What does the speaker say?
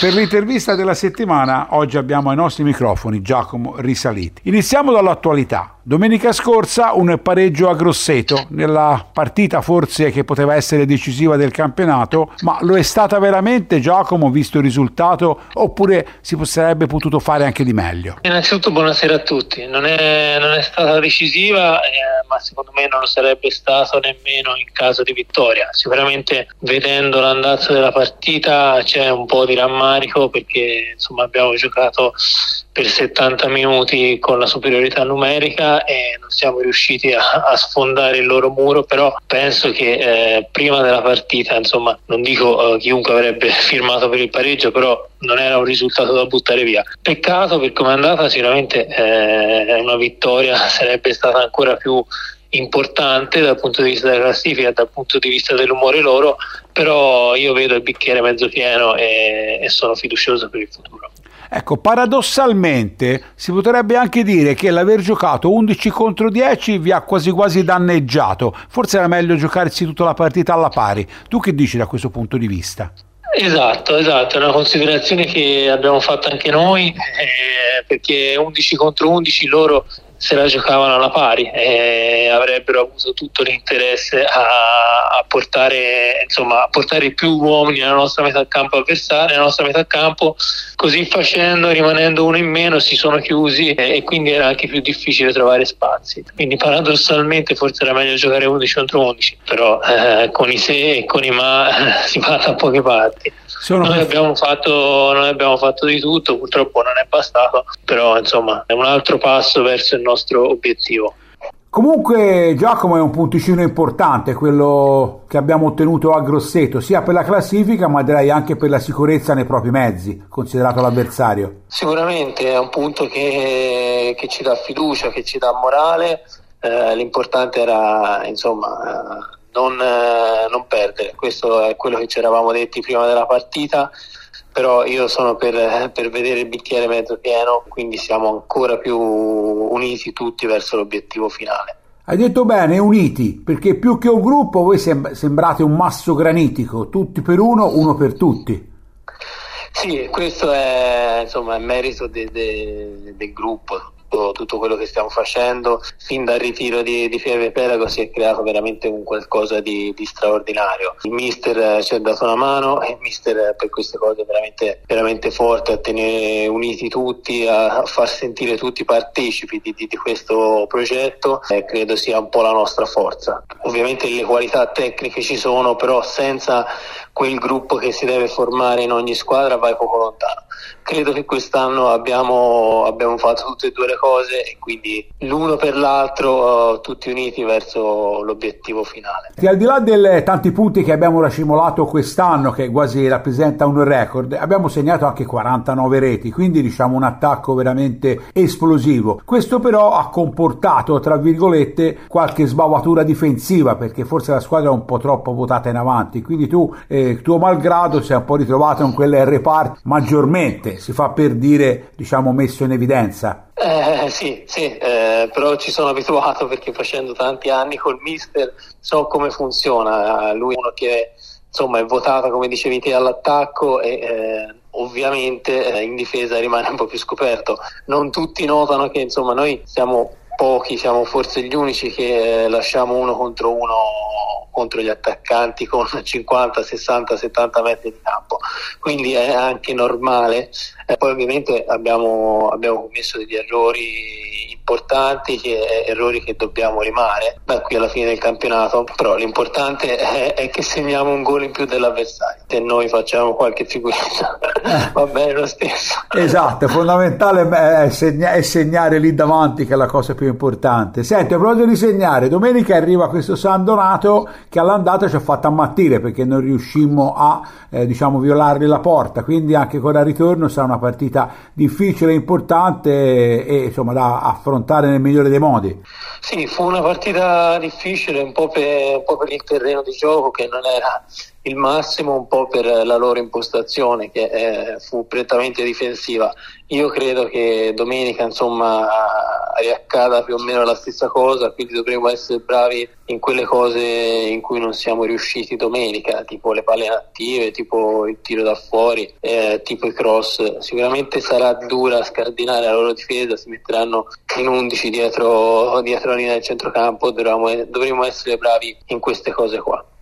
per l'intervista della settimana oggi abbiamo ai nostri microfoni Giacomo Risaliti. Iniziamo dall'attualità. Domenica scorsa un pareggio a Grosseto nella partita forse che poteva essere decisiva del campionato, ma lo è stata veramente, Giacomo, visto il risultato, oppure si sarebbe potuto fare anche di meglio? Innanzitutto buonasera a tutti. Non è stata decisiva, ma secondo me non lo sarebbe stato nemmeno in caso di vittoria. Sicuramente vedendo l'andazzo della partita c'è un po' di rammarico, perché insomma abbiamo giocato per 70 minuti con la superiorità numerica e non siamo riusciti a sfondare il loro muro, però penso che prima della partita, insomma, non dico chiunque avrebbe firmato per il pareggio, però non era un risultato da buttare via. Peccato per come è andata, sicuramente una vittoria sarebbe stata ancora più importante dal punto di vista della classifica, dal punto di vista dell'umore loro, però io vedo il bicchiere mezzo pieno e sono fiducioso per il futuro. Ecco, paradossalmente si potrebbe anche dire che l'aver giocato 11 contro 10 vi ha quasi quasi danneggiato. Forse era meglio giocarsi tutta la partita alla pari. Tu che dici da questo punto di vista? Esatto, è una considerazione che abbiamo fatto anche noi, perché 11 contro 11 loro se la giocavano alla pari e avrebbero avuto tutto l'interesse a portare più uomini nella nostra metà campo avversaria, nella nostra metà campo. Così facendo, rimanendo uno in meno, si sono chiusi e quindi era anche più difficile trovare spazi. Quindi paradossalmente forse era meglio giocare 11 contro 11, però con i se e con i ma si va da poche parti. Noi abbiamo fatto di tutto, purtroppo non è bastato, però insomma è un altro passo verso il nostro obiettivo. Comunque, Giacomo, è un punticino importante quello che abbiamo ottenuto a Grosseto, sia per la classifica ma direi anche per la sicurezza nei propri mezzi, considerato l'avversario. Sicuramente è un punto che ci dà fiducia, che ci dà morale. L'importante era insomma non perdere. Questo è quello che ci eravamo detti prima della partita, però io sono per vedere il bicchiere mezzo pieno, quindi siamo ancora più uniti tutti verso l'obiettivo finale. Hai detto bene, uniti, perché più che un gruppo voi sembrate un masso granitico, tutti per uno, uno per tutti. Sì, questo è insomma il merito del gruppo. Tutto quello che stiamo facendo fin dal ritiro di Pieve Pelago si è creato veramente un qualcosa di straordinario. Il mister ci ha dato una mano e il mister per queste cose veramente, veramente forte, a tenere uniti tutti, a far sentire tutti partecipi di questo progetto, credo sia un po' la nostra forza. Ovviamente le qualità tecniche ci sono, però senza quel gruppo che si deve formare in ogni squadra vai poco lontano. Credo che quest'anno abbiamo fatto tutte e due le cose e quindi l'uno per l'altro tutti uniti verso l'obiettivo finale. E al di là dei tanti punti che abbiamo racimolato quest'anno, che quasi rappresenta un record, abbiamo segnato anche 49 reti, quindi diciamo un attacco veramente esplosivo. Questo però ha comportato, tra virgolette, qualche sbavatura difensiva, perché forse la squadra è un po' troppo votata in avanti, quindi tu, tuo malgrado, sei un po' ritrovato in quel reparto maggiormente, si fa per dire, diciamo, messo in evidenza. Sì, però ci sono abituato perché facendo tanti anni col mister so come funziona. Lui è uno che insomma è votato, come dicevi te, all'attacco e ovviamente in difesa rimane un po' più scoperto. Non tutti notano che insomma noi siamo pochi, siamo forse gli unici che lasciamo uno contro gli attaccanti con 50, 60, 70 metri di campo, quindi è anche normale. Poi ovviamente abbiamo commesso degli errori importanti, errori che dobbiamo rimare da qui alla fine del campionato, però l'importante è che segniamo un gol in più dell'avversario. Se noi facciamo qualche figuretta va bene lo stesso. Esatto, fondamentale è segnare lì davanti, che è la cosa più importante. Senti, a proposito di segnare, domenica arriva questo San Donato che all'andata ci ha fatto ammattire perché non riuscimmo a violargli la porta, quindi anche con il ritorno sarà una partita difficile e importante e insomma da affrontare nel migliore dei modi. Sì, fu una partita difficile un po' per il terreno di gioco che non era il massimo, un po' per la loro impostazione che fu prettamente difensiva. Io credo che domenica riaccada più o meno la stessa cosa, quindi dovremo essere bravi in quelle cose in cui non siamo riusciti domenica, tipo le palle inattive, tipo il tiro da fuori, tipo i cross. Sicuramente sarà dura scardinare la loro difesa, si metteranno in 11 dietro la linea del centrocampo, dovremo essere bravi in queste cose qua.